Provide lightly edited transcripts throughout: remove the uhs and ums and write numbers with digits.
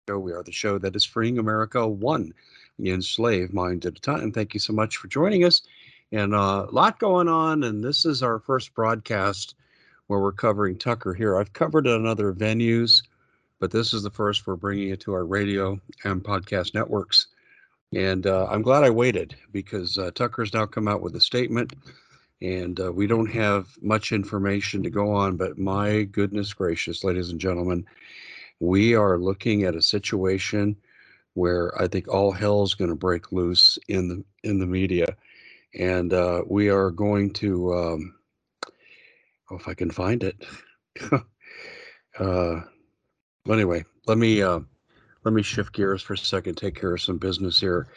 We are the show that is freeing America one enslaved mind at a time. Thank you so much for joining us. And a lot going on. And this is our first broadcast where we're covering Tucker here. I've covered it on other venues, but this is the first we're bringing it to our radio and podcast networks. And I'm glad I waited because Tucker's now come out with a statement. And we don't have much information to go on, but my goodness gracious, ladies and gentlemen, we are looking at a situation where I think all hell's going to break loose in the media, and we are going to. Oh, if I can find it. uh, anyway, let me shift gears for a second. Take care of some business here.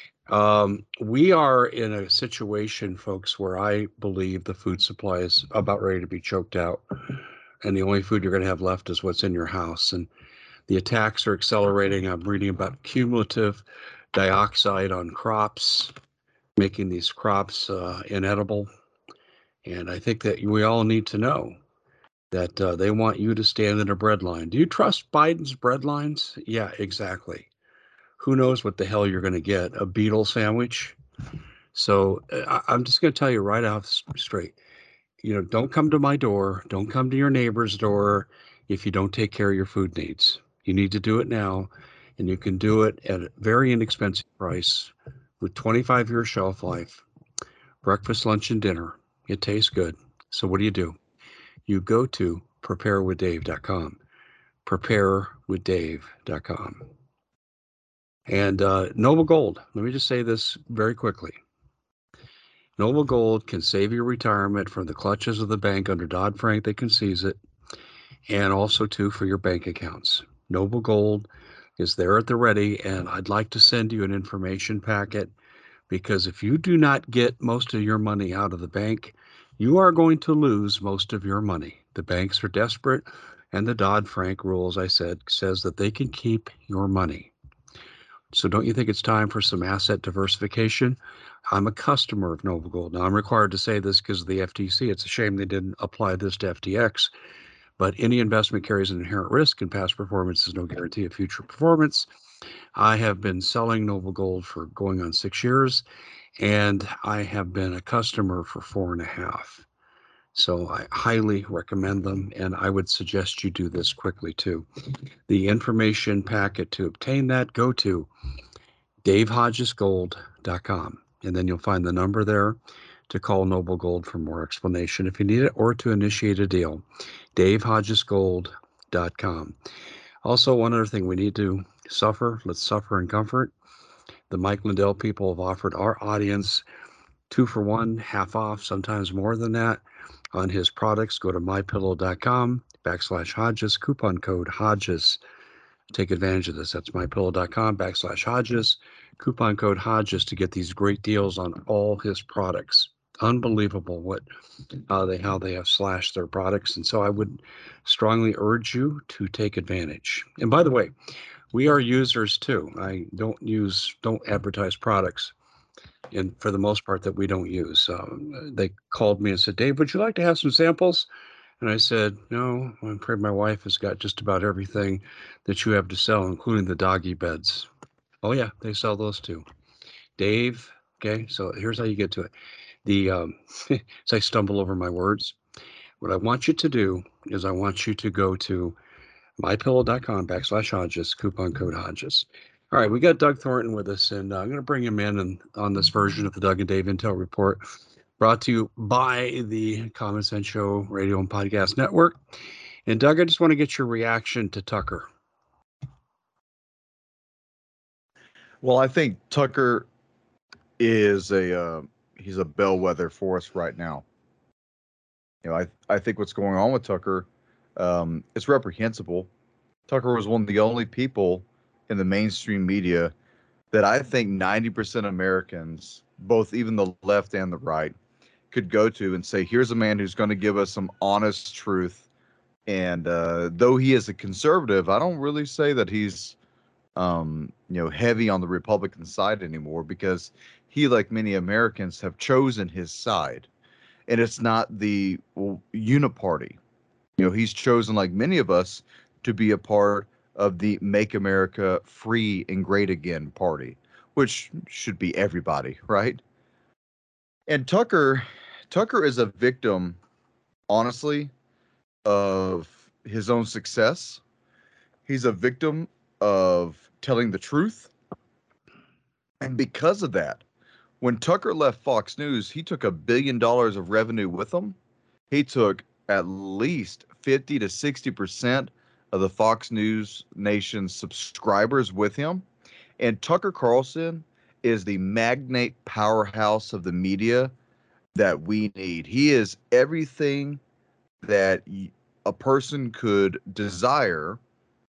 We are in a situation, folks, where I believe the food supply is about ready to be choked out, and the only food you're going to have left is what's in your house. And the attacks are accelerating. I'm reading about cumulative dioxide on crops, making these crops inedible. And I think that we all need to know that they want you to stand in a bread line. Do you trust Biden's bread lines? Yeah, exactly. Who knows what the hell you're going to get? A beetle sandwich? So I'm just going to tell you right out straight. Don't come to my door. Don't come to your neighbor's door if you don't take care of your food needs. You need to do it now, and you can do it at a very inexpensive price with 25-year shelf life. Breakfast, lunch, and dinner. It tastes good. So what do? You go to preparewithdave.com. Preparewithdave.com. And Noble Gold. Let me just say this very quickly. Noble Gold can save your retirement from the clutches of the bank under Dodd-Frank. They can seize it. And also, too, for your bank accounts. Noble Gold is there at the ready, and I'd like to send you an information packet because if you do not get most of your money out of the bank, you are going to lose most of your money. The banks are desperate, and the Dodd-Frank rules, I said, says that they can keep your money. So don't you think it's time for some asset diversification? I'm a customer of Noble Gold. Now, I'm required to say this because of the FTC. It's a shame they didn't apply this to FTX. But any investment carries an inherent risk, and past performance is no guarantee of future performance. I have been selling Noble Gold for going on 6 years, and I have been a customer for 4.5. So I highly recommend them, and I would suggest you do this quickly too. The information packet to obtain that, go to davehodgesgold.com, and then you'll find the number there to call Noble Gold for more explanation if you need it or to initiate a deal. davehodgesgold.com. Also, one other thing, we need to suffer. Let's suffer in comfort. The Mike Lindell people have offered our audience 2-for-1, half off, sometimes more than that, on his products. Go to mypillow.com/Hodges, coupon code Hodges. Take advantage of this. That's mypillow.com/Hodges, coupon code Hodges to get these great deals on all his products. Unbelievable how they have slashed their products. And so I would strongly urge you to take advantage. And by the way, we are users too. I don't advertise products, and for the most part, that we don't use. They called me and said, Dave, would you like to have some samples? And I said, no, I'm afraid my wife has got just about everything that you have to sell, including the doggy beds. Oh, yeah, they sell those too. Dave, okay, so here's how you get to it. As I stumble over my words, what I want you to do is I want you to go to mypillow.com/Hodges, coupon code Hodges. All right, we got Doug Thornton with us, and I'm going to bring him in and on this version of the Doug and Dave Intel Report, brought to you by the Common Sense Show Radio and Podcast Network. And Doug, I just want to get your reaction to Tucker. Well, I think Tucker is he's a bellwether for us right now. I think what's going on with Tucker, it's reprehensible. Tucker was one of the only people in the mainstream media that I think 90% of Americans, both even the left and the right, could go to and say, here's a man who's going to give us some honest truth. And though he is a conservative, I don't really say that he's heavy on the Republican side anymore, because he, like many Americans, have chosen his side. And it's not the uniparty. He's chosen, like many of us, to be a part of the Make America Free and Great Again party, which should be everybody, right? And Tucker is a victim, honestly, of his own success. He's a victim of telling the truth. And because of that, when Tucker left Fox News, he took $1 billion of revenue with him. He took at least 50 to 60% of the Fox News Nation subscribers with him. And Tucker Carlson is the magnate powerhouse of the media that we need. He is everything that a person could desire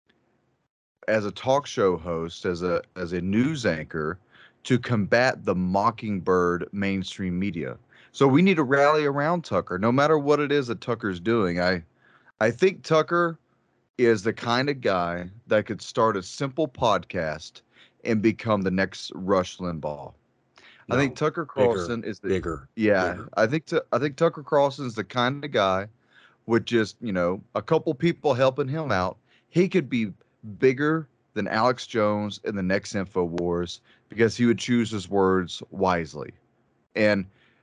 as a talk show host, as a news anchor, to combat the mockingbird mainstream media. So we need to rally around Tucker, no matter what it is that Tucker's doing. I think Tucker is the kind of guy that could start a simple podcast and become the next Rush Limbaugh. I think No, Tucker bigger, Carlson is the bigger, yeah. bigger. I think Tucker Carlson is the kind of guy with just a couple people helping him out. He could be bigger than Alex Jones in the next InfoWars because he would choose his words wisely. And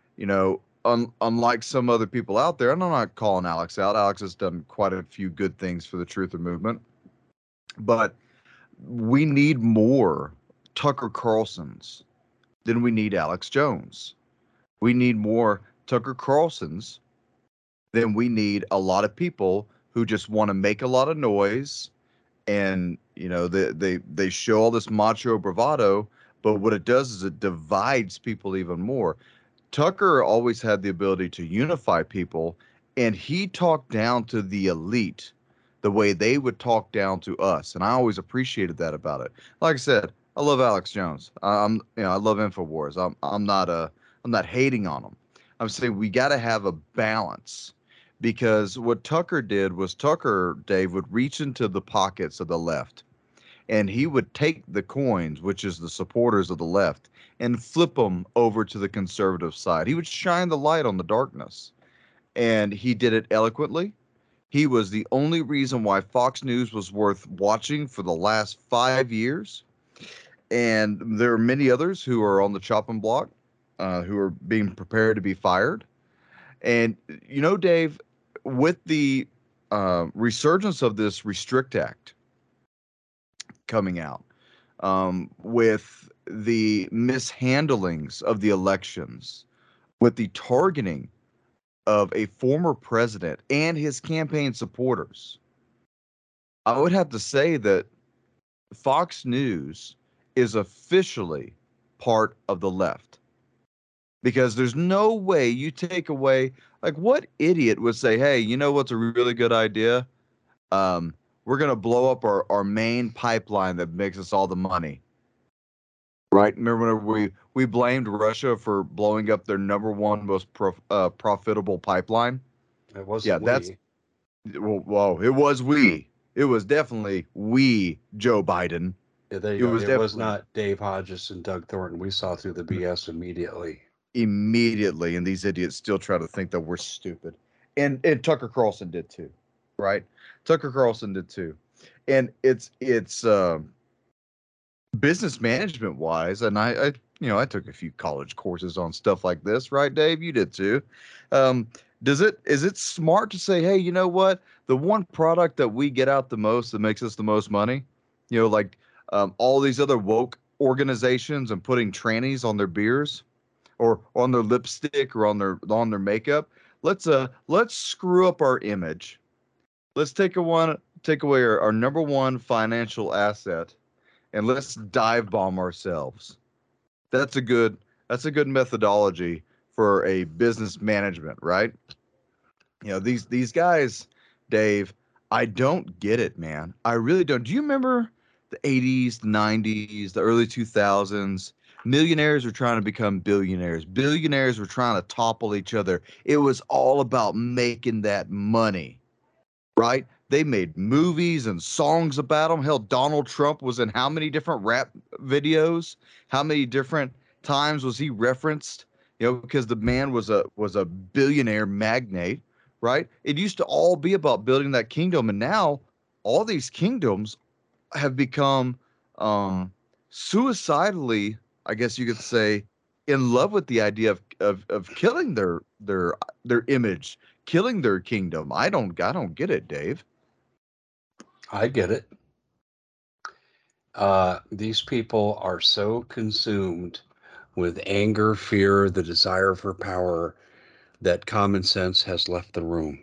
unlike some other people out there, and I'm not calling Alex out. Alex has done quite a few good things for the Truther movement, but we need more Tucker Carlsons than we need Alex Jones. We need more Tucker Carlsons than we need a lot of people who just want to make a lot of noise, and they show all this macho bravado, but what it does is it divides people even more. Tucker always had the ability to unify people, and he talked down to the elite the way they would talk down to us, and I always appreciated that about it. Like I said, I love Alex Jones. I love Infowars. I'm not hating on him. I'm saying we got to have a balance, because what Tucker did was Tucker, Dave, would reach into the pockets of the left, and he would take the coins, which is the supporters of the left, and flip them over to the conservative side. He would shine the light on the darkness, and he did it eloquently. He was the only reason why Fox News was worth watching for the last 5 years. And there are many others who are on the chopping block, who are being prepared to be fired. And, Dave, with the resurgence of this Restrict Act coming out, with the mishandlings of the elections, with the targeting of a former president and his campaign supporters, I would have to say that Fox News is officially part of the left, because there's no way you take away, like, what idiot would say, hey, you know what's a really good idea? We're going to blow up our main pipeline that makes us all the money. Right? Remember when we blamed Russia for blowing up their number one most profitable pipeline? It Yeah, wasn't that's we. whoa. It was we. It was definitely we, Joe Biden. Yeah, there you It go. was It was definitely not Dave Hodges and Doug Thornton. We saw through the BS immediately. immediately, and these idiots still try to think that we're stupid. And Tucker Carlson did too, right? Tucker Carlson did too, and it's business management wise, and I took a few college courses on stuff like this, right, Dave? You did too. Um, is it smart to say, hey, you know what? The one product that we get out the most that makes us the most money, like all these other woke organizations and putting trannies on their beers or on their lipstick or on their makeup. Let's screw up our image. Let's take away our number one financial asset, and let's dive bomb ourselves. That's a good that's a good methodology for a business management, right? These guys, Dave, I don't get it, man. I really don't. Do you remember the 80s, the 90s, the early 2000s? Millionaires were trying to become billionaires. Billionaires were trying to topple each other. It was all about making that money, right? They made movies and songs about them. Hell, Donald Trump was in how many different rap videos? How many different times was he referenced? Because the man was a billionaire magnate, right? It used to all be about building that kingdom, and now all these kingdoms, have become suicidally, I guess you could say, in love with the idea of killing their image, killing their kingdom. I don't get it, Dave. I get it. These people are so consumed with anger, fear, the desire for power that common sense has left the room.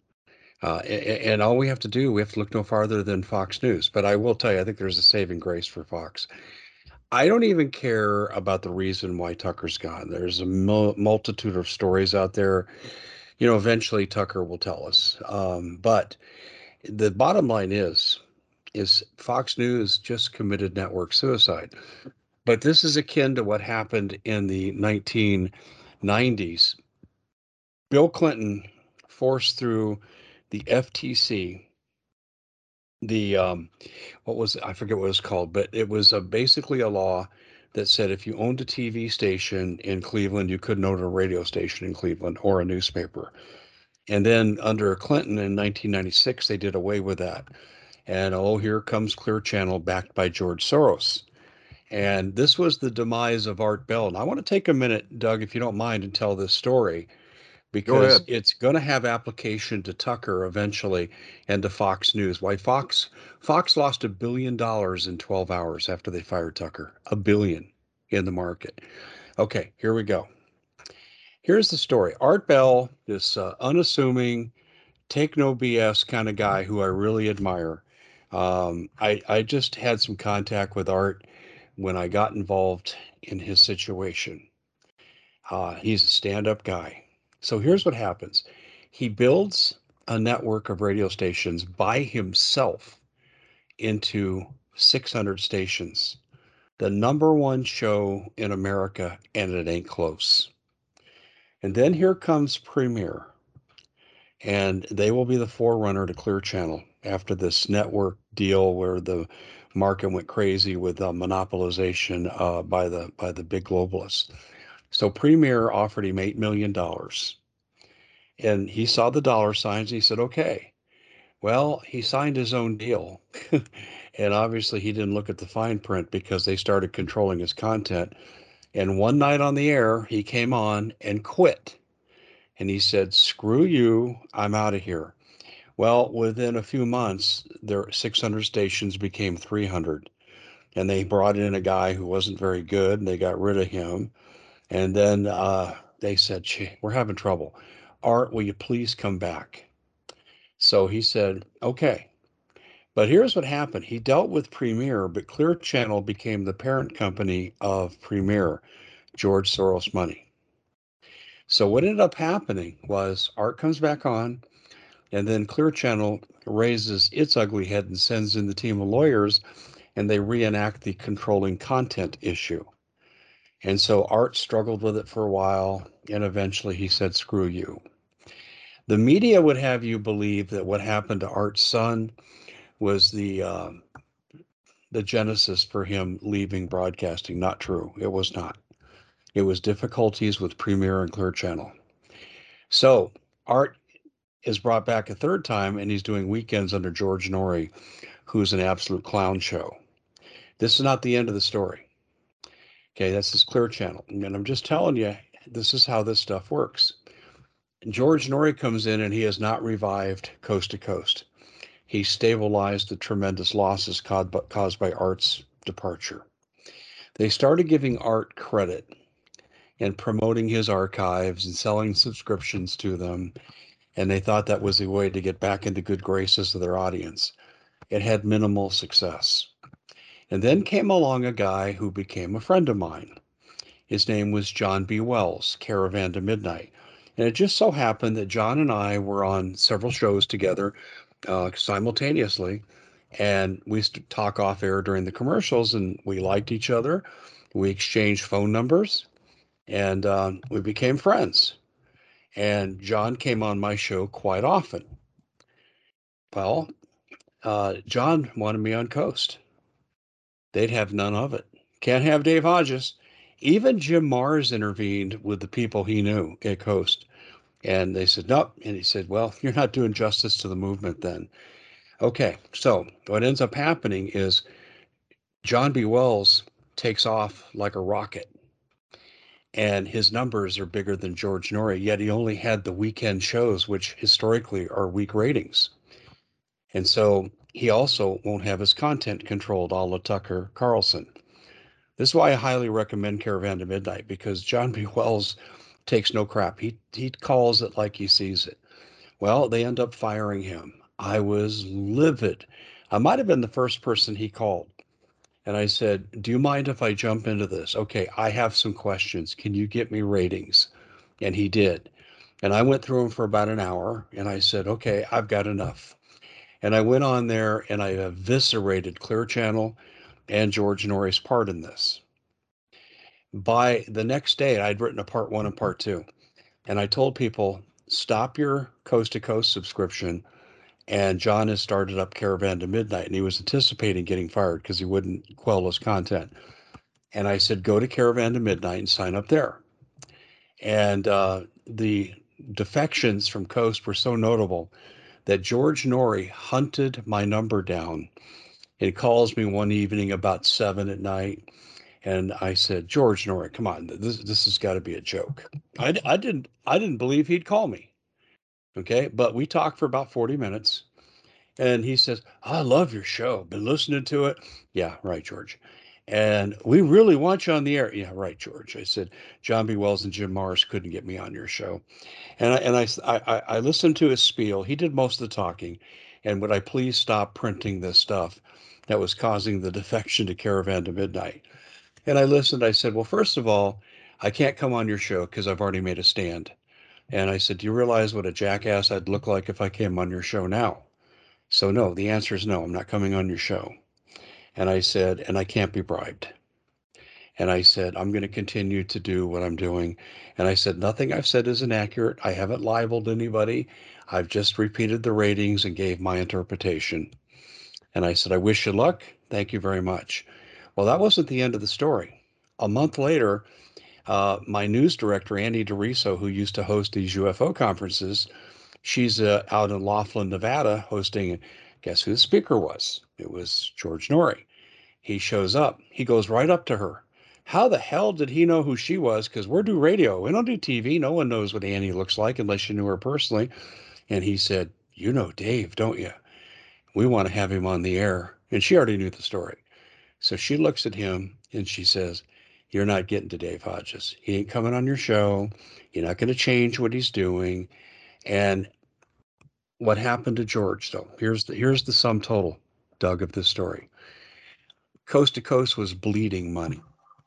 And all we have to do, we have to look no farther than Fox News. But I will tell you, I think there's a saving grace for Fox. I don't even care about the reason why Tucker's gone. There's a multitude of stories out there. You know, eventually Tucker will tell us. But the bottom line is Fox News just committed network suicide. But this is akin to what happened in the 1990s. Bill Clinton forced through the FTC the what was I forget what it was called, but it was basically a law that said if you owned a TV station in Cleveland, you couldn't own a radio station in Cleveland or a newspaper. And then under Clinton in 1996, they did away with that. And oh, here comes Clear Channel backed by George Soros. And this was the demise of Art Bell. And I want to take a minute, Doug, if you don't mind, and tell this story Go because ahead. it's going to have application to Tucker eventually and to Fox News. Why Fox lost $1 billion in 12 hours after they fired Tucker. $1 billion in the market. Okay, here we go. Here's the story. Art Bell, this unassuming, take no BS kind of guy who I really admire. I just had some contact with Art when I got involved in his situation. He's a stand-up guy. So here's what happens. He builds a network of radio stations by himself into 600 stations. The number one show in America, and it ain't close. And then here comes Premiere, and they will be the forerunner to Clear Channel after this network deal where the market went crazy with monopolization by the big globalists. So Premier offered him $8 million. And he saw the dollar signs. He said, okay. Well, he signed his own deal. And obviously, he didn't look at the fine print because they started controlling his content. And one night on the air, he came on and quit. And he said, screw you, I'm out of here. Well, within a few months, their 600 stations became 300. And they brought in a guy who wasn't very good, and they got rid of him. And then they said, gee, we're having trouble. Art, will you please come back? So he said, okay. But here's what happened. He dealt with Premier, but Clear Channel became the parent company of Premier, George Soros money. So what ended up happening was Art comes back on, and then Clear Channel raises its ugly head and sends in the team of lawyers, and they reenact the controlling content issue. And so Art struggled with it for a while, and eventually he said, screw you. The media would have you believe that what happened to Art's son was the genesis for him leaving broadcasting. Not true. It was not. It was difficulties with Premiere and Clear Channel. So Art is brought back a third time, and he's doing weekends under George Norrie, who's an absolute clown show. This is not the end of the story. Okay, that's his Clear Channel. And I'm just telling you, this is how this stuff works. George Norrie comes in and he has not revived Coast to Coast. He stabilized the tremendous losses caused by Art's departure. They started giving Art credit and promoting his archives and selling subscriptions to them, and they thought that was a way to get back into good graces of their audience. It had minimal success. And then came along a guy who became a friend of mine. His name was John B. Wells, Caravan to Midnight. And it just so happened that John and I were on several shows together simultaneously. And we used to talk off air during the commercials, and we liked each other. We exchanged phone numbers, and we became friends. And John came on my show quite often. Well, John wanted me on Coast. They'd have none of it. Can't have Dave Hodges. Even Jim Mars intervened with the people he knew at Coast. And they said, nope. And he said, well, you're not doing justice to the movement then. Okay, so what ends up happening is John B. Wells takes off like a rocket, and his numbers are bigger than George Norrie, yet he only had the weekend shows, which historically are weak ratings. And so he also won't have his content controlled a la Tucker Carlson. This is why I highly recommend Caravan to Midnight, because John B. Wells takes no crap. He calls it like he sees it. Well, they end up firing him. I was livid. I might have been the first person he called. And I said, "Do you mind if I jump into this? Okay, I have some questions. Can you get me ratings?" And he did. And I went through them for about an hour and I said, "Okay, I've got enough." And I went on there and I eviscerated Clear Channel and George Norrie's part in this. By the next day, I'd written a part one and part two. And I told people, stop your coast to coast subscription. And John has started up Caravan to Midnight. And he was anticipating getting fired because he wouldn't quell his content. And I said, go to Caravan to Midnight and sign up there. And the defections from Coast were so notable that George Norrie hunted my number down. He calls me one evening about 7 at night. And I said, George Norrie, come on, this has got to be a joke. I didn't believe he'd call me. Okay. But we talked for about 40 minutes. And he says, I love your show. Been listening to it. Yeah, right, George. And we really want you on the air. Yeah, right, George. I said, John B. Wells and Jim Morris couldn't get me on your show. And I listened to his spiel. He did most of the talking. And would I please stop printing this stuff that was causing the defection to Caravan to Midnight? And I listened. I said, well, first of all, I can't come on your show because I've already made a stand. And I said, do you realize what a jackass I'd look like if I came on your show now? So, no, the answer is no, I'm not coming on your show. And I said, and I can't be bribed. And I said, I'm going to continue to do what I'm doing. And I said, nothing I've said is inaccurate. I haven't libeled anybody. I've just repeated the ratings and gave my interpretation. And I said, I wish you luck. Thank you very much. Well, that wasn't the end of the story. A month later, my news director, Annie DeRiso, who used to host these UFO conferences, she's out in Laughlin, Nevada, hosting. Guess who the speaker was? It was George Norrie. He shows up. He goes right up to her. How the hell did he know who she was? Because we're do radio. We don't do TV. No one knows what Annie looks like unless you knew her personally. And he said, you know Dave, don't you? We want to have him on the air. And she already knew the story. So she looks at him and she says, you're not getting to Dave Hodges. He ain't coming on your show. You're not going to change what he's doing. And what happened to George, though? Here's the sum total, Doug, of this story. Coast to Coast was bleeding money,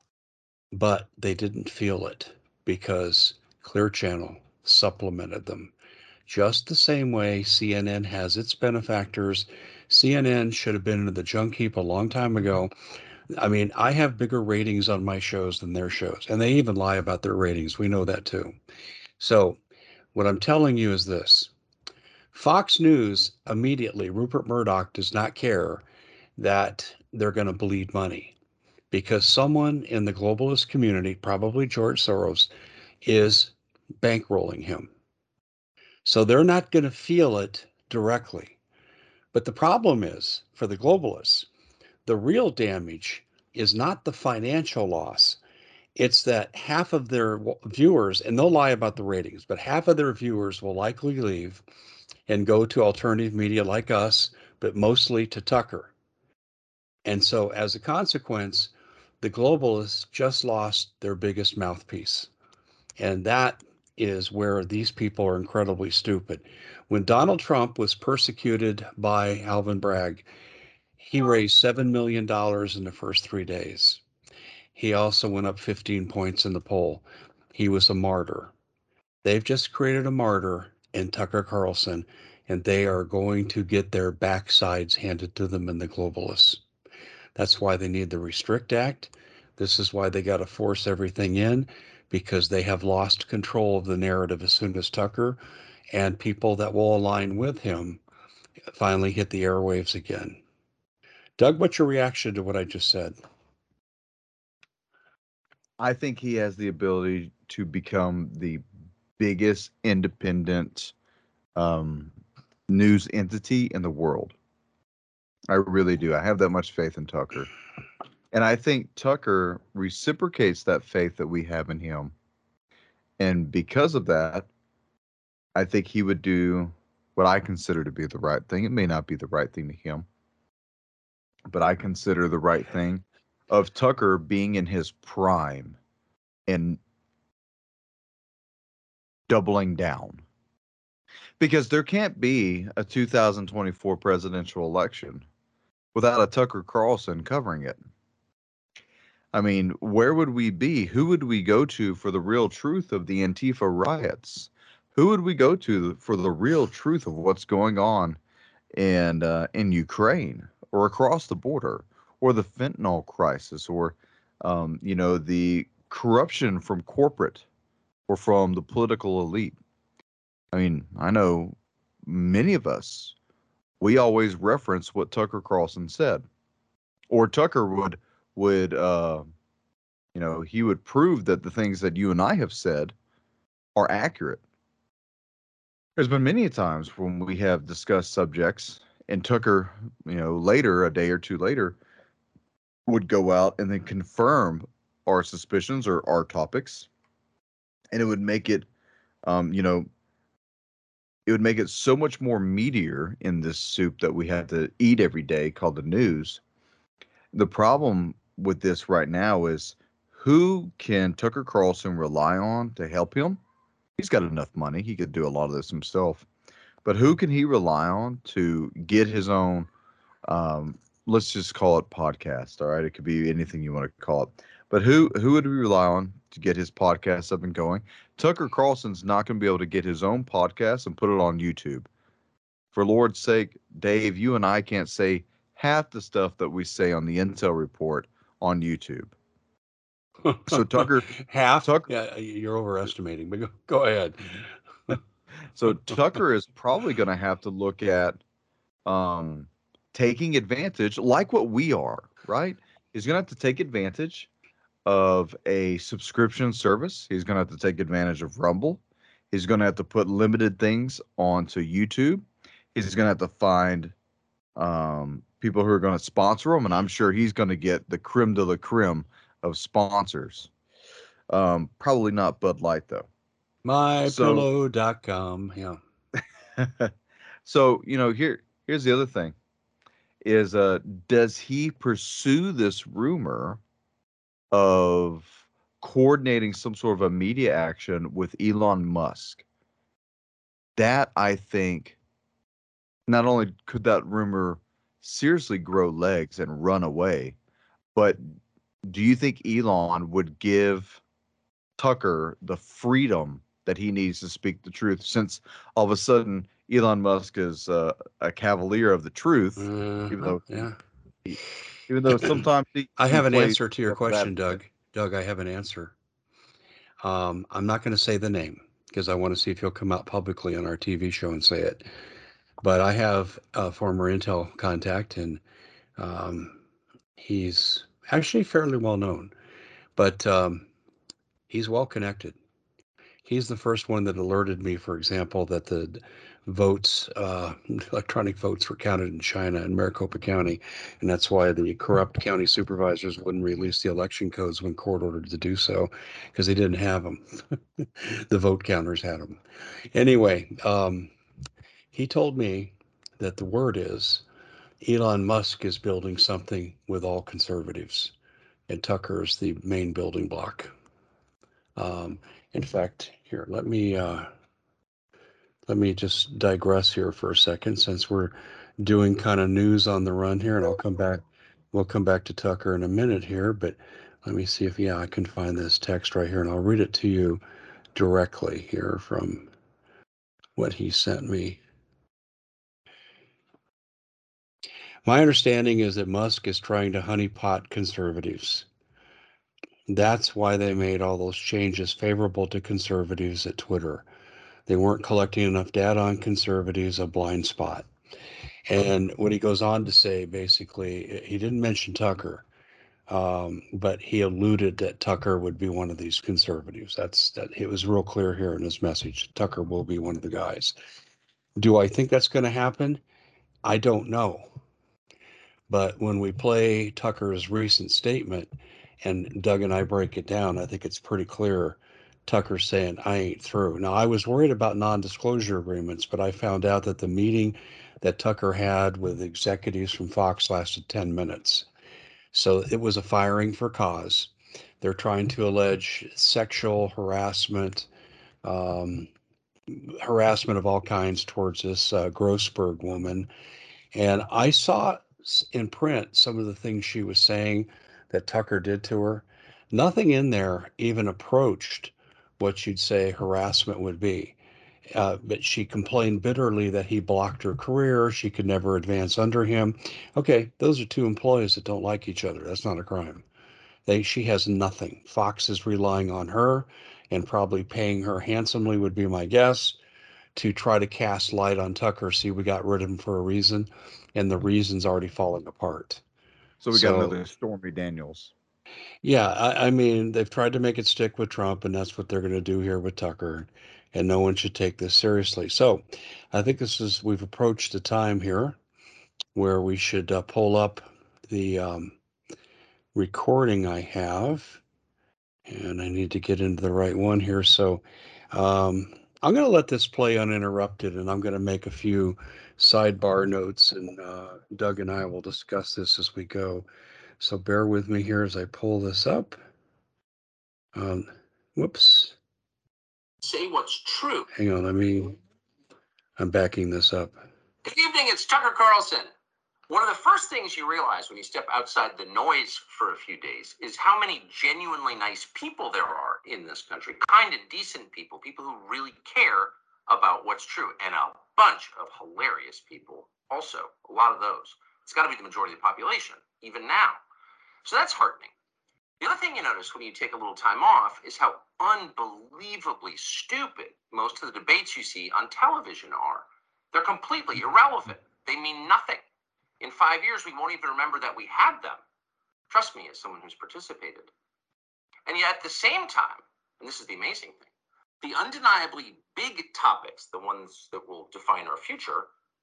but they didn't feel it because Clear Channel supplemented them. Just the same way CNN has its benefactors. CNN should have been in the junk heap a long time ago. I mean, I have bigger ratings on my shows than their shows, and they even lie about their ratings. We know that too. So, what I'm telling you is this: Fox News immediately, Rupert Murdoch does not care that they're going to bleed money because someone in the globalist community, probably George Soros, is bankrolling him. So they're not going to feel it directly. But the problem is for the globalists, the real damage is not the financial loss. It's that half of their viewers, and they'll lie about the ratings, but half of their viewers will likely leave and go to alternative media like us, but mostly to Tucker. And so, as a consequence, the globalists just lost their biggest mouthpiece. And that is where these people are incredibly stupid. When Donald Trump was persecuted by Alvin Bragg, he raised $7 million in the first 3 days. He also went up 15 points in the poll. He was a martyr. They've just created a martyr in Tucker Carlson, and they are going to get their backsides handed to them in the globalists. That's why they need the Restrict Act. This is why they got to force everything in, because they have lost control of the narrative as soon as Tucker and people that will align with him finally hit the airwaves again. Doug, what's your reaction to what I just said? I think he has the ability to become the biggest independent um, news entity in the world. I really do. I have that much faith in Tucker. And I think Tucker reciprocates that faith that we have in him. And because of that, I think he would do what I consider to be the right thing. It may not be the right thing to him, but I consider the right thing of Tucker being in his prime and doubling down. Because there can't be a 2024 presidential election without a Tucker Carlson covering it. I mean, where would we be? Who would we go to for the real truth of the Antifa riots? Who would we go to for the real truth of what's going on in Ukraine or across the border, or the fentanyl crisis, or the corruption from corporate or from the political elite? I mean, I know many of us, we always reference what Tucker Carlson said, or Tucker would he would prove that the things that you and I have said are accurate. There's been many times when we have discussed subjects, and Tucker, later, a day or two later, would go out and then confirm our suspicions or our topics, and it would make it, you know, it would make it so much more meatier in this soup that we have to eat every day called the news. The problem with this right now is, who can Tucker Carlson rely on to help him? He's got enough money. He could do a lot of this himself. But who can he rely on to get his own, let's just call it podcast, all right? It could be anything you want to call it. But who would we rely on to get his podcast up and going? Tucker Carlson's not going to be able to get his own podcast and put it on YouTube. For Lord's sake, Dave, you and I can't say half the stuff that we say on the Intel Report on YouTube. So Tucker, half? Yeah, you're overestimating, but go ahead. So Tucker is probably going to have to look at taking advantage, like what we are, right? He's going to have to take advantage of a subscription service. He's going to have to take advantage of Rumble. He's going to have to put limited things onto YouTube. He's going to have to find people who are going to sponsor him, and I'm sure he's going to get the creme de la creme of sponsors. Probably not Bud Light, though. MyPillow.com. Yeah. So, here's the other thing is, does he pursue this rumor of coordinating some sort of a media action with Elon Musk? That, I think, not only could that rumor seriously grow legs and run away, but do you think Elon would give Tucker the freedom that he needs to speak the truth, since all of a sudden Elon Musk is a cavalier of the truth, even though sometimes I have an plays answer to your question, advocate. Doug, I have an answer. I'm not going to say the name because I want to see if he'll come out publicly on our TV show and say it. But I have a former Intel contact, and he's actually fairly well known, but he's well connected. He's the first one that alerted me, for example, that the votes, electronic votes, were counted in China in Maricopa County, and that's why the corrupt county supervisors wouldn't release the election codes when court ordered to do so, because they didn't have them. The vote counters had them. Anyway, he told me that the word is Elon Musk is building something with all conservatives, and Tucker is the main building block. In fact, here, let me just digress here for a second, since we're doing kind of news on the run here, and we'll come back to Tucker in a minute here, but let me see if, I can find this text right here, and I'll read it to you directly here from what he sent me. My understanding is that Musk is trying to honeypot conservatives. That's why they made all those changes favorable to conservatives at Twitter. They weren't collecting enough data on conservatives, a blind spot. And what he goes on to say, basically, he didn't mention Tucker, but he alluded that Tucker would be one of these conservatives. That it was real clear here in his message. Tucker will be one of the guys. Do I think that's going to happen? I don't know. But when we play Tucker's recent statement and Doug and I break it down, I think it's pretty clear. Tucker's saying, I ain't through. Now, I was worried about non disclosure agreements, but I found out that the meeting that Tucker had with executives from Fox lasted 10 minutes. So it was a firing for cause. They're trying to allege sexual harassment, um, harassment of all kinds towards this Grossberg woman. And I saw in print some of the things she was saying that Tucker did to her. Nothing in there even approached what you'd say harassment would be. But she complained bitterly that he blocked her career. She could never advance under him. Okay, those are two employees that don't like each other. That's not a crime. She has nothing. Fox is relying on her and probably paying her handsomely, would be my guess, to try to cast light on Tucker. See, we got rid of him for a reason, and the reason's already falling apart. So we got So, another Stormy Daniels. yeah, I mean, they've tried to make it stick with Trump, and that's what they're going to do here with Tucker. And no one should take this seriously. So, I think we've approached a time here where we should pull up the recording I have. And I need to get into the right one here. So I'm going to let this play uninterrupted, and I'm going to make a few sidebar notes, and Doug and I will discuss this as we go. So bear with me here as I pull this up. Whoops. Say what's true. Hang on, I'm backing this up. Good evening, it's Tucker Carlson. One of the first things you realize when you step outside the noise for a few days is how many genuinely nice people there are in this country. Kind and decent people, people who really care about what's true, and a bunch of hilarious people also, a lot of those. It's got to be the majority of the population, even now. So that's heartening. The other thing you notice when you take a little time off is how unbelievably stupid most of the debates you see on television are. They're completely irrelevant. They mean nothing. In 5 years, we won't even remember that we had them. Trust me, as someone who's participated. And yet at the same time, and this is the amazing thing, the undeniably big topics, the ones that will define our future,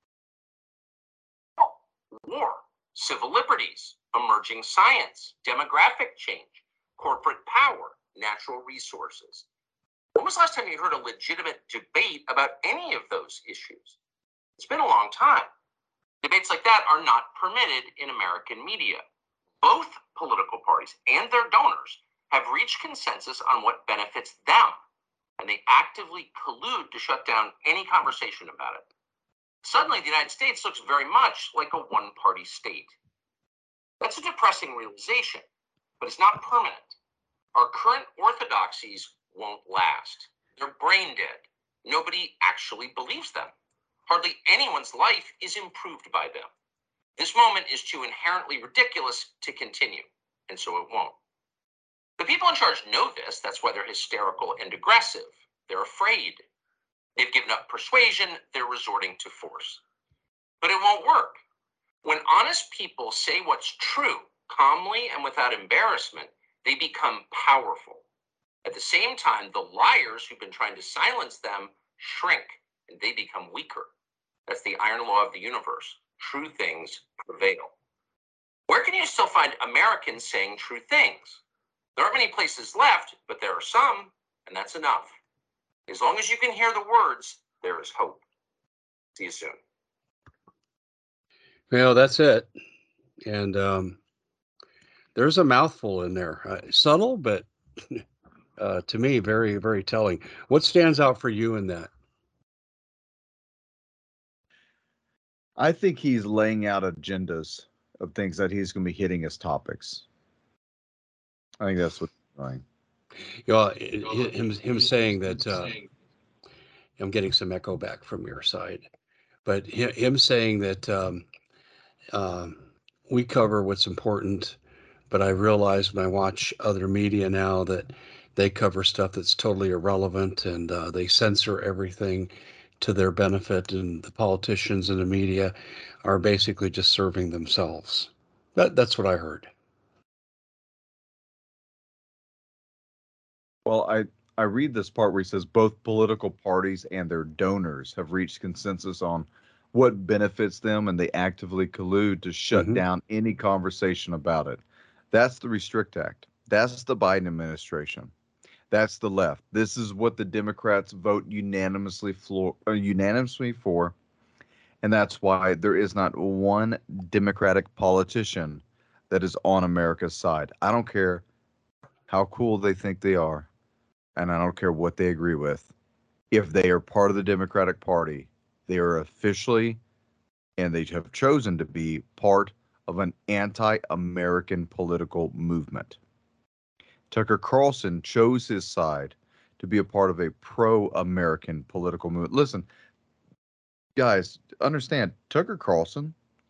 war, civil liberties, emerging science, demographic change, corporate power, natural resources. When was the last time you heard a legitimate debate about any of those issues? It's been a long time. Debates like that are not permitted in American media. Both political parties and their donors have reached consensus on what benefits them, and they actively collude to shut down any conversation about it. Suddenly, the United States looks very much like a one-party state. That's a depressing realization, but it's not permanent. Our current orthodoxies won't last. They're brain dead. Nobody actually believes them. Hardly anyone's life is improved by them. This moment is too inherently ridiculous to continue, and so it won't. The people in charge know this. That's why they're hysterical and aggressive. They're afraid. They've given up persuasion. They're resorting to force. But it won't work. When honest people say what's true, calmly and without embarrassment, they become powerful. At the same time, the liars who've been trying to silence them shrink, and they become weaker. That's the iron law of the universe. True things prevail. Where can you still find Americans saying true things? There aren't many places left, but there are some, and that's enough. As long as you can hear the words, there is hope. See you soon. Well, that's it. And there's a mouthful in there. Subtle, but to me, very, very telling. What stands out for you in that? I think he's laying out agendas of things that he's going to be hitting as topics. I think that's what's going. You know, him saying that I'm getting some echo back from your side, but him saying that we cover what's important, but I realize when I watch other media now that they cover stuff that's totally irrelevant, and they censor everything to their benefit, and the politicians and the media are basically just serving themselves. That's what I heard. Well, I read this part where he says both political parties and their donors have reached consensus on what benefits them, and they actively collude to shut Hmm. down any conversation about it. That's the Restrict Act. That's the Biden administration. That's the left. This is what the Democrats vote unanimously for, and that's why there is not one Democratic politician that is on America's side. I don't care how cool they think they are, and I don't care what they agree with. If they are part of the Democratic Party, they are officially, and they have chosen to be part of an anti-American political movement. Tucker Carlson chose his side to be a part of a pro-American political movement. Listen, guys, understand, Tucker Carlson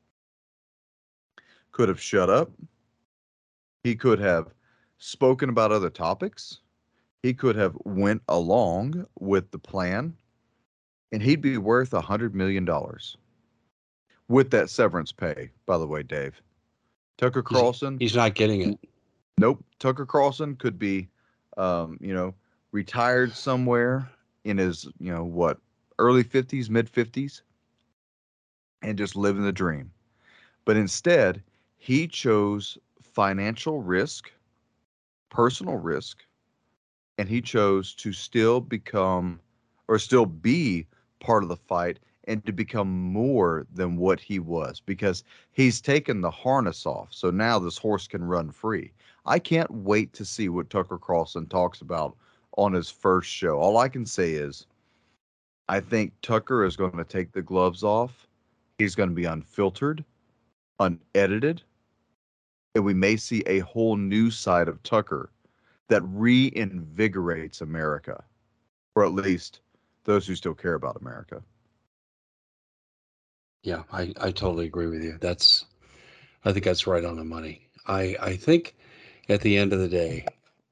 could have shut up. He could have spoken about other topics. He could have went along with the plan, and he'd be worth $100 million with that severance pay, by the way, Dave. Tucker Carlson, He's not getting it. nope. Tucker Carlson could be, you know, retired somewhere in his, what, early 50s, mid 50s, and just living the dream. But instead, he chose financial risk, personal risk, and he chose to still become or still be part of the fight and to become more than what he was because he's taken the harness off. So now this horse can run free. I can't wait to see what Tucker Carlson talks about on his first show. All I can say is I think Tucker is going to take the gloves off. He's going to be unfiltered, unedited, and we may see a whole new side of Tucker that reinvigorates America, or at least those who still care about America. Yeah, I totally agree with you. I think that's right on the money. I think at the end of the day,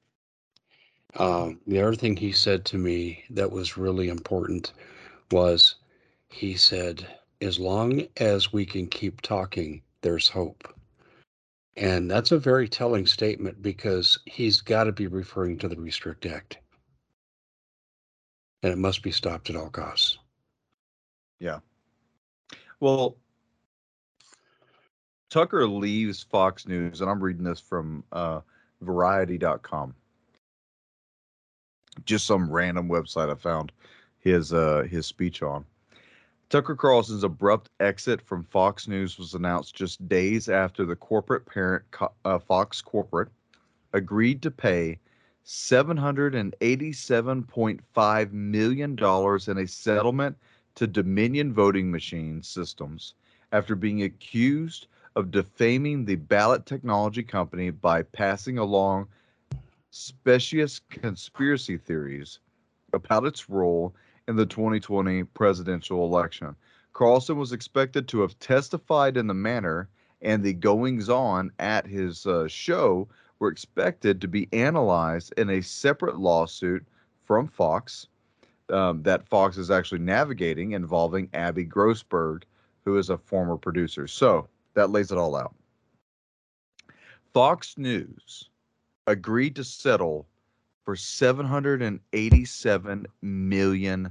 the other thing he said to me that was really important was he said, as long as we can keep talking, there's hope. And that's a very telling statement because he's got to be referring to the Restrict Act. And it must be stopped at all costs. Yeah. Well, Tucker leaves Fox News, and I'm reading this from Variety.com. Just some random website I found his speech on. Tucker Carlson's abrupt exit from Fox News was announced just days after the corporate parent, Fox Corporate, agreed to pay $787.5 million in a settlement to Dominion voting machine systems after being accused of defaming the ballot technology company by passing along specious conspiracy theories about its role in the 2020 presidential election. Carlson was expected to have testified in the manner, and the goings on at his show were expected to be analyzed in a separate lawsuit from Fox that Fox is actually navigating involving Abby Grossberg, who is a former producer. So that lays it all out. Fox News agreed to settle for $787 million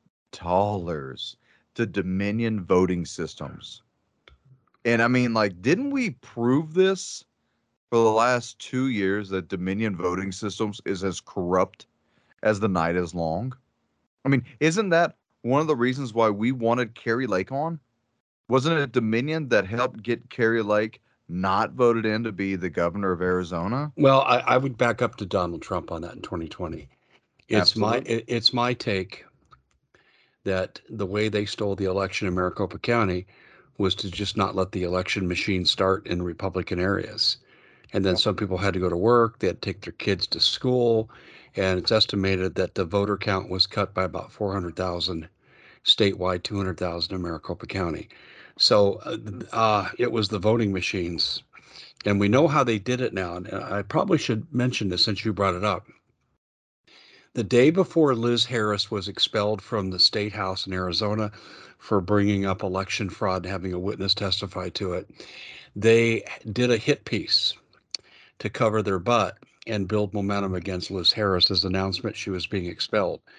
to Dominion voting systems. And I mean, like, didn't we prove this for the last 2 years that Dominion voting systems is as corrupt as the night is long? I mean, isn't that one of the reasons why we wanted Carrie Lake on? Wasn't it Dominion that helped get Carrie Lake not voted in to be the governor of Arizona? Well, I would back up to Donald Trump on that in 2020. Absolutely. It's my take that the way they stole the election in Maricopa County was to just not let the election machine start in Republican areas. And then Yep. some people had to go to work, they had to take their kids to school, and it's estimated that the voter count was cut by about 400,000 statewide, 200,000 in Maricopa County. So it was the voting machines. And we know how they did it now. And I probably should mention this since you brought it up. The day before Liz Harris was expelled from the state house in Arizona for bringing up election fraud and having a witness testify to it, they did a hit piece to cover their butt and build momentum against Liz Harris's announcement she was being expelled.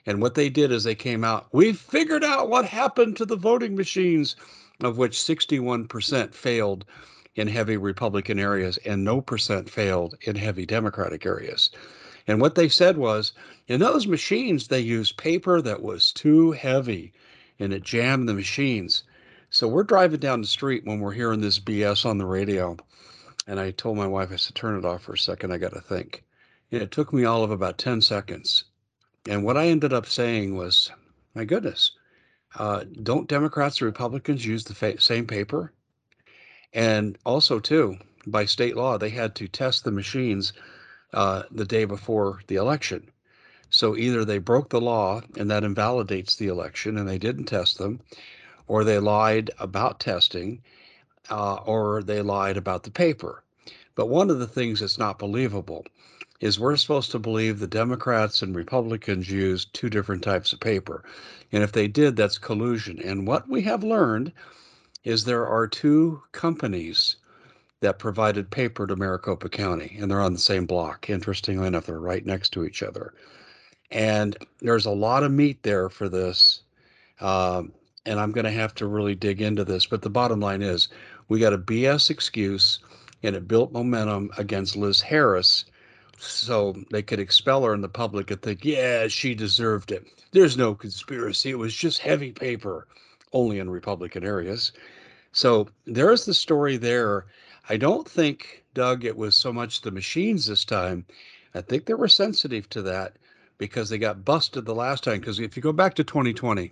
And what they did is they came out, we figured out what happened to the voting machines, of which 61% failed in heavy Republican areas and no percent failed in heavy Democratic areas. And what they said was, in those machines, they used paper that was too heavy and it jammed the machines. So we're driving down the street when we're hearing this BS on the radio. And I told my wife, I said, turn it off for a second. I got to think. And it took me all of about 10 seconds. And what I ended up saying was, my goodness, don't Democrats and Republicans use the same paper? And also, too, by state law, they had to test the machines the day before the election. So either they broke the law and that invalidates the election and they didn't test them, or they lied about testing, or they lied about the paper. But one of the things that's not believable is we're supposed to believe the Democrats and Republicans used two different types of paper. And if they did, that's collusion. And what we have learned is there are two companies that provided paper to Maricopa County, and they're on the same block. Interestingly enough, they're right next to each other. And there's a lot of meat there for this. Um, and I'm going to have to really dig into this. But the bottom line is we got a BS excuse, and it built momentum against Liz Harris so they could expel her in the public and think, yeah, she deserved it. There's no conspiracy. It was just heavy paper, only in Republican areas. So there's the story there. I don't think, Doug, it was so much the machines this time. I think they were sensitive to that because they got busted the last time. Because if you go back to 2020,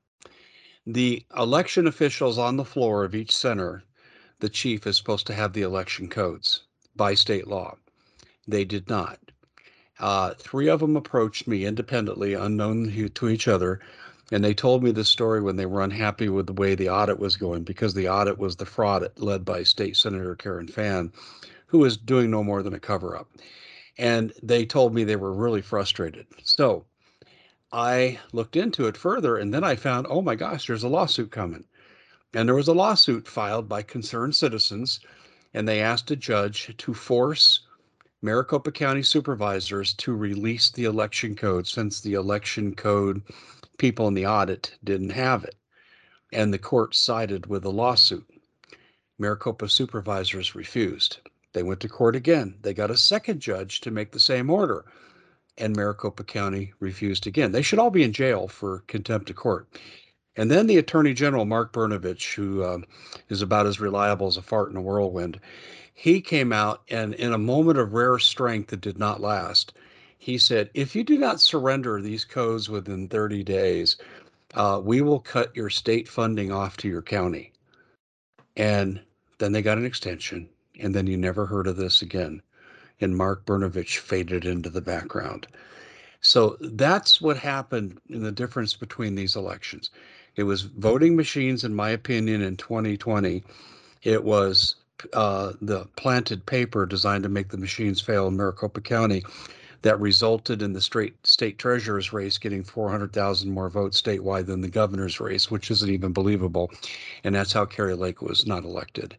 the election officials on the floor of each center, the chief is supposed to have the election codes by state law. They did not. Three of them approached me independently, unknown to each other, and they told me the story when they were unhappy with the way the audit was going because the audit was the fraud led by State Senator Karen Fann, who was doing no more than a cover up. And they told me they were really frustrated. So I looked into it further, and then I found, oh my gosh, there's a lawsuit coming. And there was a lawsuit filed by concerned citizens, and they asked a judge to force Maricopa County supervisors to release the election code since the election code people in the audit didn't have it. And the court sided with the lawsuit. Maricopa supervisors refused. They went to court again. They got a second judge to make the same order, and Maricopa County refused again. They should all be in jail for contempt of court. And then the Attorney General, Mark Brnovich, who is about as reliable as a fart in a whirlwind, he came out and, in a moment of rare strength that did not last, he said, if you do not surrender these codes within 30 days, we will cut your state funding off to your county. And then they got an extension, and then you never heard of this again. And Mark Brnovich faded into the background. So that's what happened in the difference between these elections. It was voting machines, in my opinion, in 2020. It was the planted paper designed to make the machines fail in Maricopa County that resulted in the state treasurer's race getting 400,000 more votes statewide than the governor's race, which isn't even believable. And that's how Kari Lake was not elected.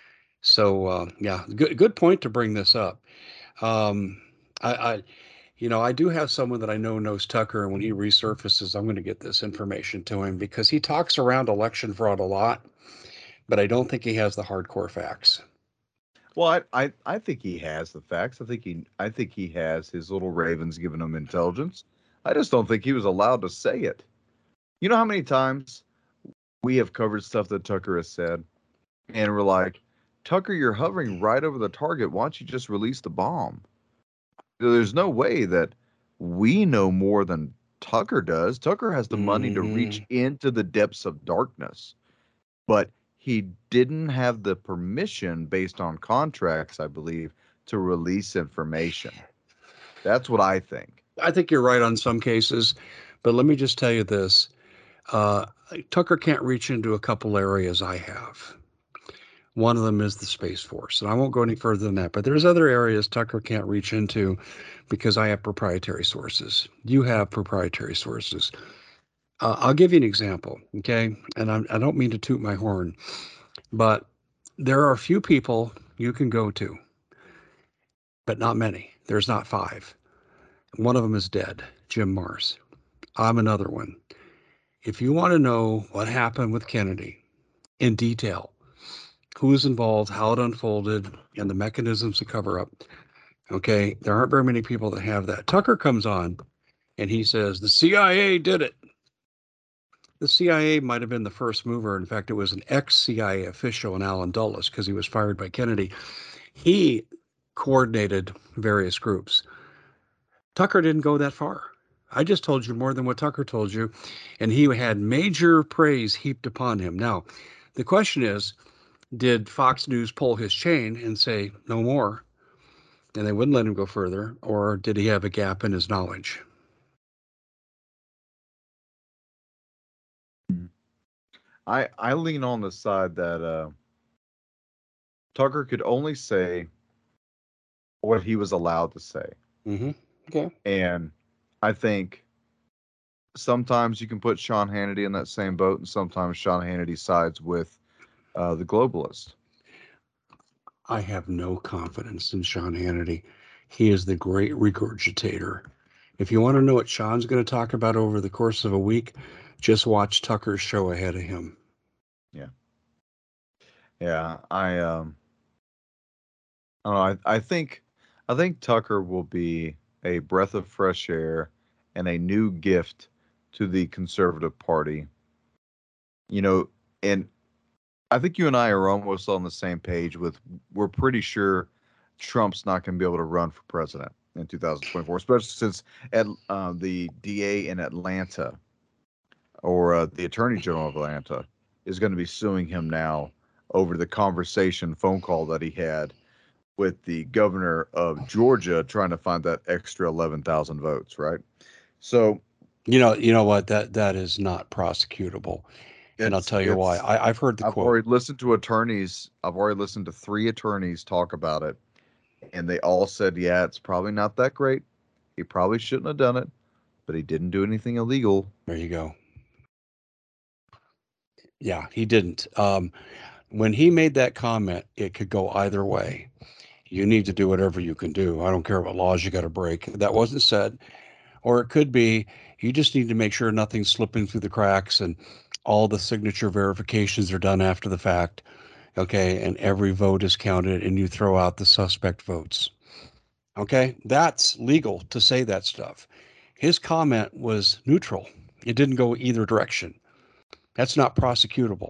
So yeah, good point to bring this up. Um, I I do have someone that I know knows Tucker, and when he resurfaces, I'm going to get this information to him because he talks around election fraud a lot, but I don't think he has the hardcore facts. Well, I think he has the facts. I think he has his little ravens giving him intelligence. I just don't think he was allowed to say it. You know how many times we have covered stuff that Tucker has said, and we're like, Tucker, you're hovering right over the target. Why don't you just release the bomb? There's no way that we know more than Tucker does. Tucker has the money to reach into the depths of darkness, but he didn't have the permission based on contracts, I believe, to release information. That's what I think. I think you're right on some cases, but let me just tell you this. Uh, Tucker can't reach into a couple areas I have. One of them is the Space Force, and I won't go any further than that, but there's other areas Tucker can't reach into because I have proprietary sources. You have proprietary sources. I'll give you an example, okay? And I don't mean to toot my horn, but there are a few people you can go to, but not many. There's not five. One of them is dead, Jim Marrs. I'm another one. If you want to know what happened with Kennedy in detail, who was involved, how it unfolded, and the mechanisms to cover up, okay, there aren't very many people that have that. Tucker comes on and he says, the CIA did it. The CIA might have been the first mover. In fact, it was an ex-CIA official in Alan Dulles because he was fired by Kennedy. He coordinated various groups. Tucker didn't go that far. I just told you more than what Tucker told you, and he had major praise heaped upon him. Now, the question is, did Fox News pull his chain and say no more, and they wouldn't let him go further, or did he have a gap in his knowledge? I lean on the side that Tucker could only say what he was allowed to say. Mm-hmm. Okay. And I think sometimes you can put Sean Hannity in that same boat, and sometimes Sean Hannity sides with the globalist. I have no confidence in Sean Hannity. He is the great regurgitator. If you want to know what Sean's going to talk about over the course of a week, just watch Tucker's show ahead of him. Yeah. Yeah. I don't know. I think Tucker will be a breath of fresh air and a new gift to the conservative party. You know, and I think you and I are almost on the same page with we're pretty sure Trump's not going to be able to run for president in 2024, especially since the DA in Atlanta or the Attorney General of Atlanta is going to be suing him now over the phone call that he had with the governor of Georgia trying to find that extra 11,000 votes, right? So You know what? That is not prosecutable, and I'll tell you why. it's I've heard the I've quote. already listened to attorneys. I've already listened to 3 attorneys talk about it, and they all said, yeah, it's probably not that great. He probably shouldn't have done it, but he didn't do anything illegal. There you go. Yeah, he didn't. When he made that comment, it could go either way. You need to do whatever you can do. I don't care what laws you got to break. That wasn't said. Or it could be you just need to make sure nothing's slipping through the cracks and all the signature verifications are done after the fact. Okay. And every vote is counted and you throw out the suspect votes. Okay. That's legal to say that stuff. His comment was neutral, it didn't go either direction. That's not prosecutable.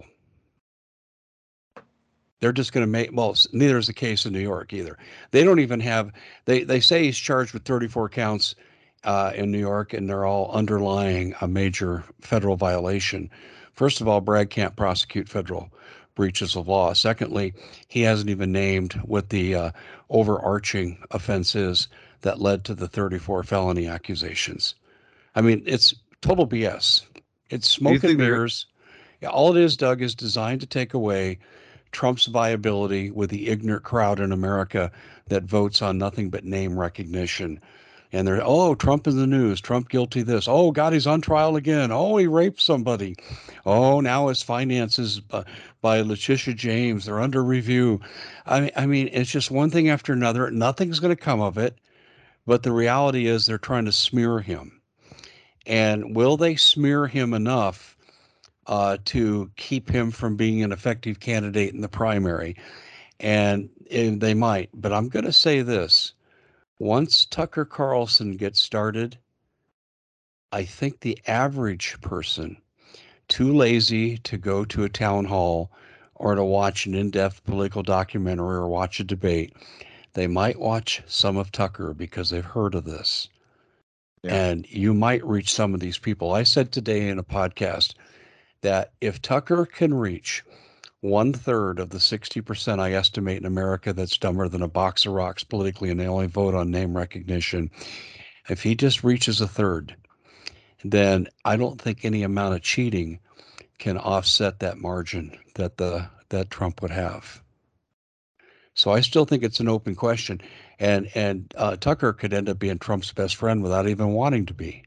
They're just going to make, well, neither is the case in New York either. They don't even have, they say he's charged with 34 counts in New York, and they're all underlying a major federal violation. First of all, Bragg can't prosecute federal breaches of law. Secondly, he hasn't even named what the overarching offense is that led to the 34 felony accusations. I mean, it's total BS. It's Do you smoke and think they're mirrors. All it is, Doug, is designed to take away Trump's viability with the ignorant crowd in America that votes on nothing but name recognition. And they're, oh, Trump in the news, Trump guilty this. Oh, God, he's on trial again. Oh, he raped somebody. Oh, now his finances by Letitia James, they're under review. I mean, it's just one thing after another. Nothing's going to come of it. But the reality is they're trying to smear him. And will they smear him enough to keep him from being an effective candidate in the primary? And they might. But I'm going to say this. Once Tucker Carlson gets started, I think the average person, too lazy to go to a town hall or to watch an in-depth political documentary or watch a debate, they might watch some of Tucker because they've heard of this. yeah. And you might reach some of these people. I said today in a podcast that if Tucker can reach 1/3 of the 60% I estimate in America that's dumber than a box of rocks politically and they only vote on name recognition, if he just reaches a third, then I don't think any amount of cheating can offset that margin that Trump would have. So I still think it's an open question, and Tucker could end up being Trump's best friend without even wanting to be.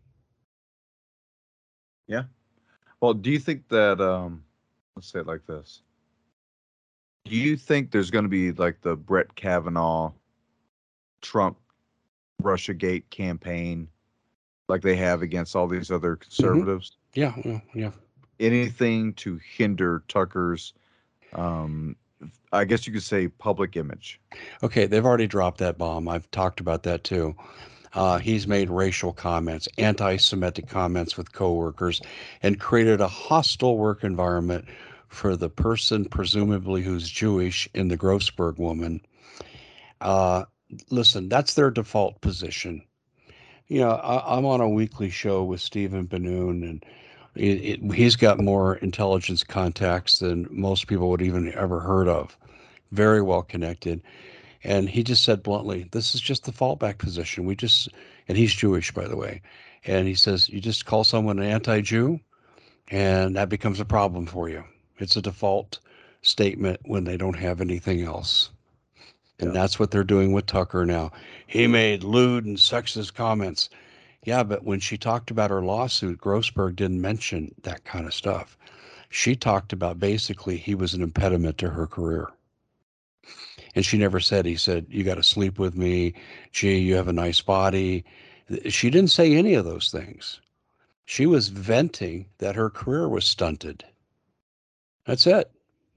Yeah. Well, do you think that let's say it like this. Do you think there's going to be like the Brett Kavanaugh Trump Russiagate campaign like they have against all these other Hmm. conservatives. Yeah, yeah. Anything to hinder Tucker's, um, I guess you could say, public image. Okay, they've already dropped that bomb. I've talked about that too. He's made racial comments, anti-Semitic comments with coworkers, and created a hostile work environment for the person, presumably who's Jewish, in the Grossberg woman. Uh, Listen, that's their default position. I'm on a weekly show with Stephen Benoon, and he's got more intelligence contacts than most people would even ever heard of. Very well connected. And he just said bluntly, this is just the fallback position. And he's Jewish, by the way. And he says, you just call someone an anti Jew, and that becomes a problem for you. It's a default statement when they don't have anything else. And Yeah. that's what they're doing with Tucker now. He made lewd and sexist comments. Yeah, but when she talked about her lawsuit, Grossberg didn't mention that kind of stuff. She talked about basically he was an impediment to her career. And she never said, he said, you got to sleep with me. Gee, you have a nice body. She didn't say any of those things. She was venting that her career was stunted. That's it.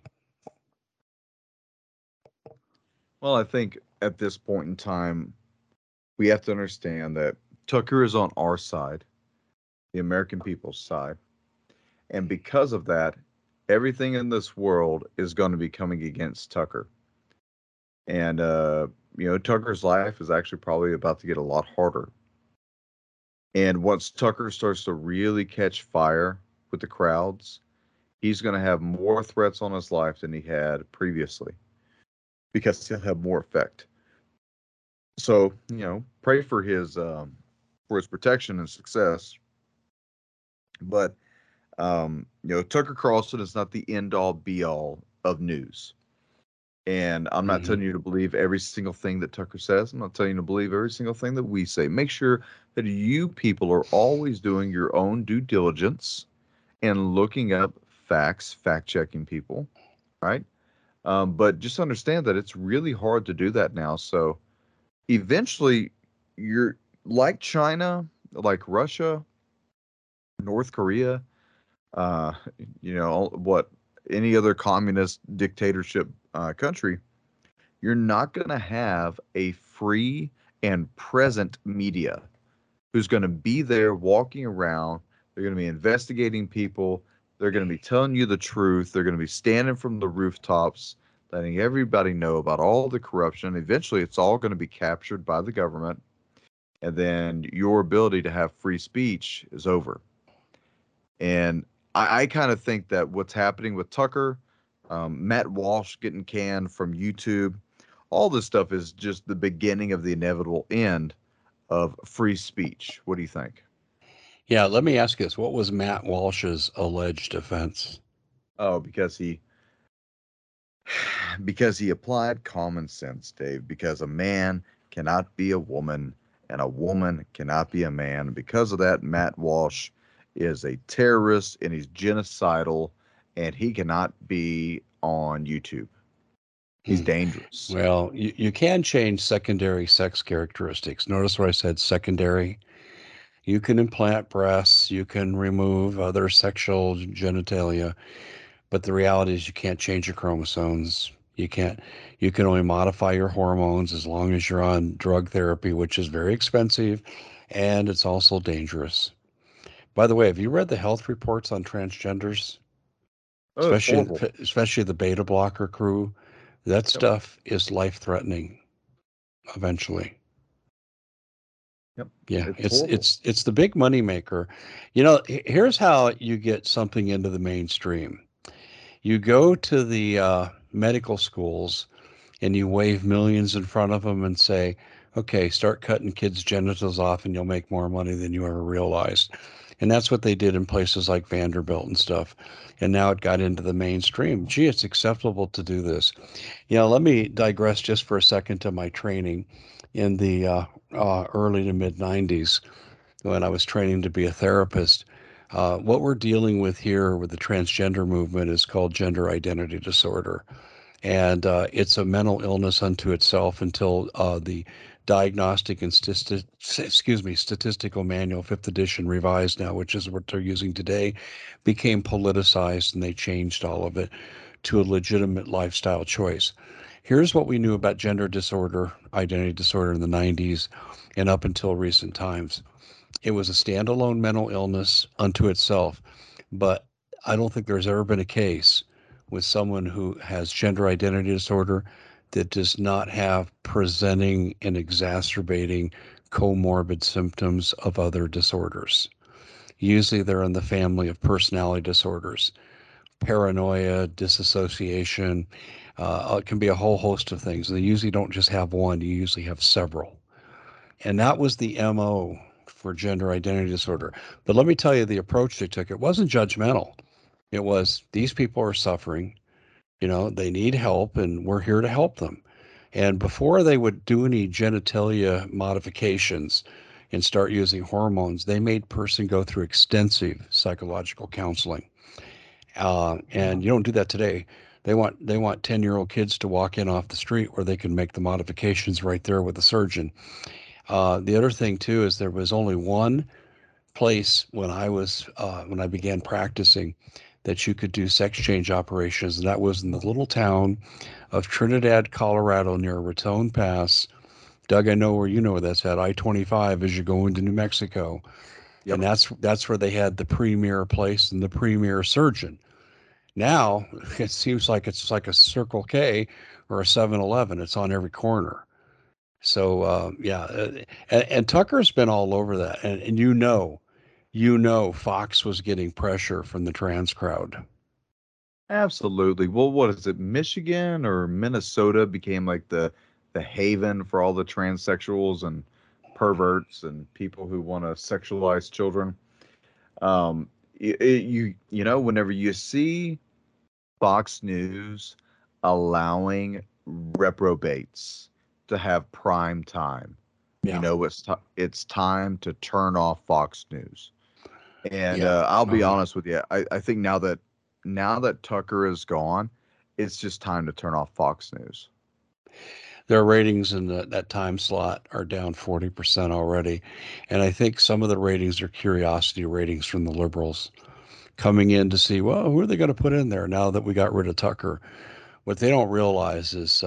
Well, I think at this point in time, we have to understand that Tucker is on our side, the American people's side. And because of that, everything in this world is going to be coming against Tucker. And, Tucker's life is actually probably about to get a lot harder. And once Tucker starts to really catch fire with the crowds, he's going to have more threats on his life than he had previously because he'll have more effect. So, pray for his protection and success. But Tucker Carlson is not the end all be all of news. And I'm not Mm-hmm. telling you to believe every single thing that Tucker says. I'm not telling you to believe every single thing that we say. Make sure that you people are always doing your own due diligence and looking up facts, fact checking people, right? But just understand that it's really hard to do that now. So eventually, you're like China, like Russia, North Korea, uh, what any other communist dictatorship country, you're not going to have a free and present media who's going to be there walking around. They're going to be investigating people. They're going to be telling you the truth. They're going to be standing from the rooftops, letting everybody know about all the corruption. Eventually, it's all going to be captured by the government. And then your ability to have free speech is over. And I kind of think that what's happening with Tucker, Matt Walsh getting canned from YouTube, all this stuff is just the beginning of the inevitable end of free speech. What do you think? Yeah, let me ask you this. What was Matt Walsh's alleged offense? Oh, because he applied common sense, Dave. Because a man cannot be a woman, and a woman cannot be a man. Because of that, Matt Walsh is a terrorist and he's genocidal, and he cannot be on YouTube. He's Hmm. dangerous. Well, you can change secondary sex characteristics. Notice where I said secondary. You can implant breasts, you can remove other sexual genitalia, but the reality is you can't change your chromosomes. You can't, you can only modify your hormones as long as you're on drug therapy, which is very expensive and it's also dangerous. By the way, have you read the health reports on transgenders, Oh, it's horrible. especially the beta blocker crew? That Yep. stuff is life threatening eventually. Yep. Yeah, It's it's horrible. it's it's the big money maker. Here's how you get something into the mainstream. You go to the medical schools and you wave millions in front of them and say, okay, start cutting kids' genitals off and you'll make more money than you ever realized. And that's what they did in places like Vanderbilt and stuff. And now it got into the mainstream. Gee, it's acceptable to do this. Let me digress just for a second to my training in the early to mid 90s when I was training to be a therapist. What we're dealing with here with the transgender movement is called gender identity disorder. And it's a mental illness unto itself until the Diagnostic and Statistical Manual, 5th edition revised now, which is what they're using today, became politicized, and they changed all of it to a legitimate lifestyle choice. Here's what we knew about gender disorder, identity disorder in the 90s and up until recent times. It was a standalone mental illness unto itself, but I don't think there's ever been a case with someone who has gender identity disorder that does not have presenting and exacerbating comorbid symptoms of other disorders. Usually they're in the family of personality disorders, paranoia, disassociation. It can be a whole host of things. And they usually don't just have one, you usually have several. And that was the MO for gender identity disorder. But let me tell you the approach they took. It wasn't judgmental. It was, these people are suffering, they need help, and we're here to help them. And before they would do any genitalia modifications and start using hormones, they made person go through extensive psychological counseling. And you don't do that today. They want 10-year-old kids to walk in off the street where they can make the modifications right there with the surgeon. The other thing too is there was only one place when I began practicing that you could do sex change operations, and that was in the little town of Trinidad, Colorado, near Raton Pass. Doug, I know where that's at I-25 as you go into New Mexico, Yep. and that's where they had the premier place and the premier surgeon. Now it seems like it's like a Circle K or a 7-Eleven. It's on every corner. So yeah, and Tucker's been all over that, and Fox was getting pressure from the trans crowd. Absolutely. Well, what is it? Michigan or Minnesota became like the haven for all the transsexuals and perverts and people who want to sexualize children. Whenever you see Fox News allowing reprobates to have prime time, Yeah, it's time to turn off Fox News. And yeah. I'll Oh be yeah. honest with you, I think now that Tucker is gone, it's just time to turn off Fox News. Their ratings in that time slot are down 40% already, and I think some of the ratings are curiosity ratings from the liberals coming in to see, well, who are they going to put in there now that we got rid of Tucker? What they don't realize is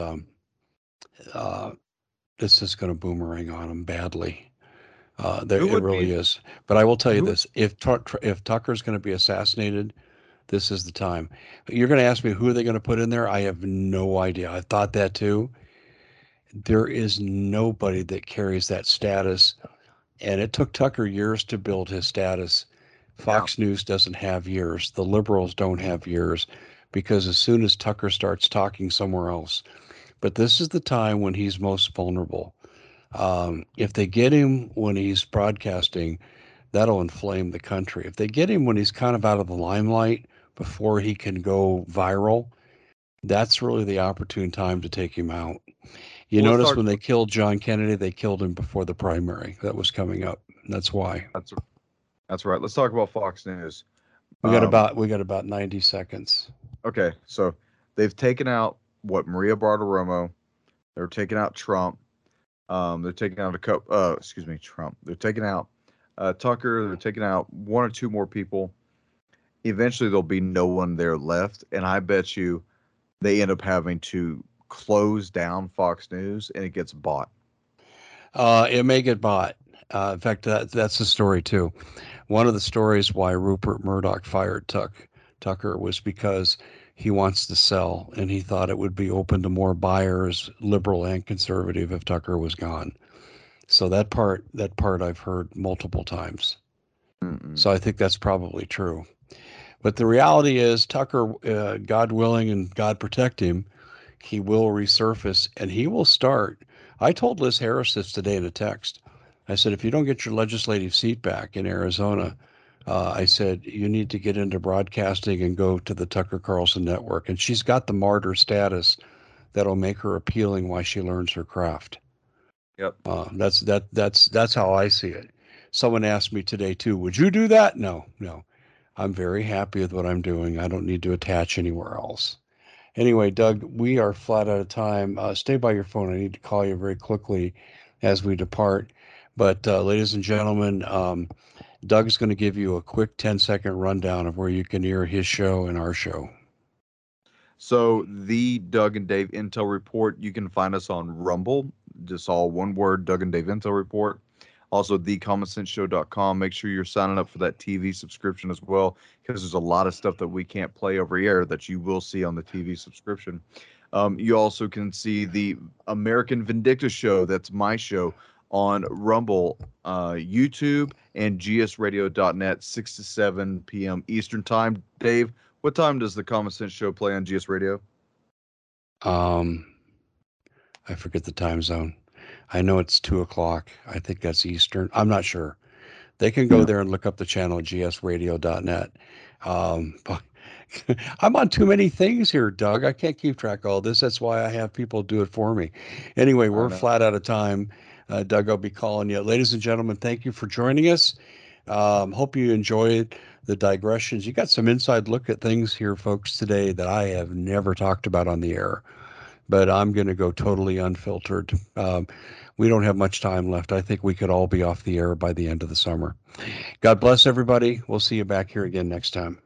uh, this is going to boomerang on them badly. Who It would really be is. But I will tell you who? this: if Tucker's going to be assassinated, this is the time. You're going to ask me who are they going to put in there? I have no idea. I thought that too. There is nobody that carries that status, and it took Tucker years to build his status. Yeah. Fox News doesn't have years. The liberals don't have years, because as soon as Tucker starts talking somewhere else, but this is the time when he's most vulnerable. If they get him when he's broadcasting, that'll inflame the country. If they get him when he's kind of out of the limelight before he can go viral, that's really the opportune time to take him out. You Well, let's notice talk. when they killed John Kennedy, they killed him before the primary that was coming up. That's why. That's that's right. Let's talk about Fox News. We got Um, about we got about 90 seconds. okay, so they've taken out what Maria Bartiromo. They're taking out Trump. They're taking out excuse me, Trump. They're taking out Tucker. They're taking out one or two more people. Eventually, there'll be no one there left, and I bet you they end up having to close down Fox News, and it gets bought. It may get bought. In fact, that's the story too. One of the stories why Rupert Murdoch fired Tucker was because he wants to sell, and he thought it would be open to more buyers, liberal and conservative, if Tucker was gone. So that part I've heard multiple times. Mm-mm. So I think that's probably true. But the reality is, Tucker, God willing and God protect him, he will resurface and he will start. I told Liz Harris this today in a text. I said, if you don't get your legislative seat back in Arizona, I said, you need to get into broadcasting and go to the Tucker Carlson network. And she's got the martyr status that'll make her appealing while she learns her craft. Yep. That's how I see it. Someone asked me today too, would you do that? No, no. I'm very happy with what I'm doing. I don't need to attach anywhere else. Anyway, Doug, we are flat out of time. Stay by your phone. I need to call you very quickly as we depart. But ladies and gentlemen, Doug's going to give you a quick 10-second rundown of where you can hear his show and our show. So the Doug and Dave Intel Report, you can find us on Rumble, just all one word, Doug and Dave Intel Report. Also, thecommonsenseshow.com. Make sure you're signing up for that TV subscription as well, because there's a lot of stuff that we can't play over air that you will see on the TV subscription. You also can see the American Vindicta Show, that's my show, on Rumble, YouTube, and gsradio.net, 6 to 7 p.m. Eastern Time. Dave, what time does the Common Sense Show play on GS Radio? I forget the time zone. I know it's 2:00. I think that's Eastern. I'm not sure. They can go there and look up the channel at gsradio.net. But I'm on too many things here, Doug. I can't keep track of all this. That's why I have people do it for me. Anyway, we're flat out of time. Doug, I'll be calling you. Ladies and gentlemen, thank you for joining us. Hope you enjoyed the digressions. You got some inside look at things here, folks, today that I have never talked about on the air. But I'm going to go totally unfiltered. We don't have much time left. I think we could all be off the air by the end of the summer. God bless everybody. We'll see you back here again next time.